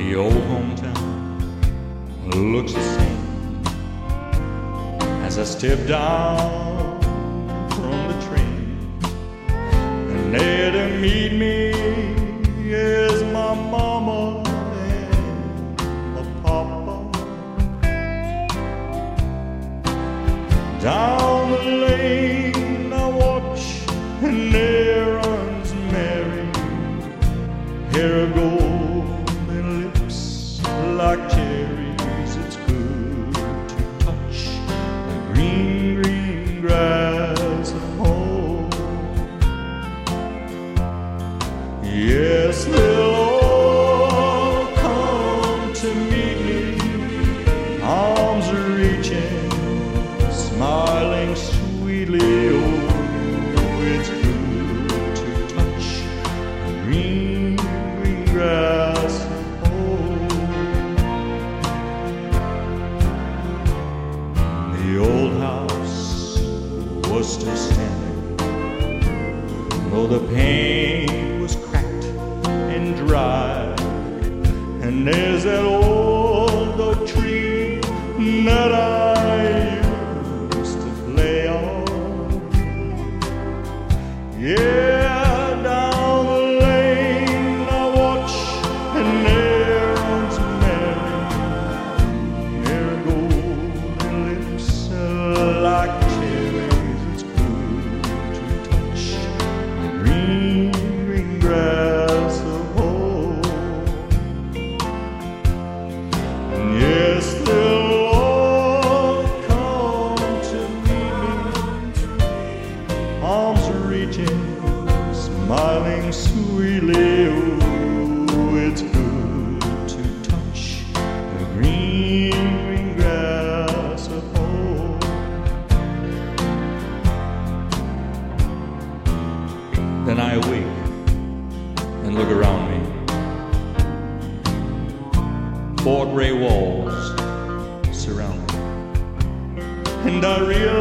The old hometown looks the same as I step down from the train, and there to meet me is my mama and my papa. Down the lane I watch, and there runs Mary, hair of gold and lips like cherries. It's good to touch the green, green grass of home. Yes, they'll all come to meet me, arms are reaching, smiling sweetly. Oh, it's good to touch the green, green grass of home. The old house was still standing, though the paint was cracked and dry. And there's that old oak tree that I used to play on. Yeah, down the lane I watch, and there runs Mary, hair of golden lips like cherries. It's good to touch the green, green grass of home. And yes, they'll all come to meet me, arms are reaching, smiling sweetly. Oh, it's good to touch the green, green grass of home. Then I awake and look around me. 4 gray walls surround me, and I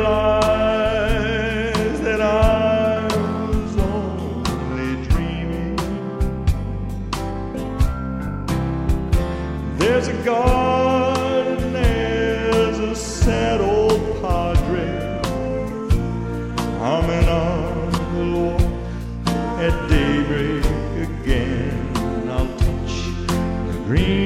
realize that I was only dreaming. There's a garden, there's a sad old padre humming on the walk at daybreak again. I'll touch the green,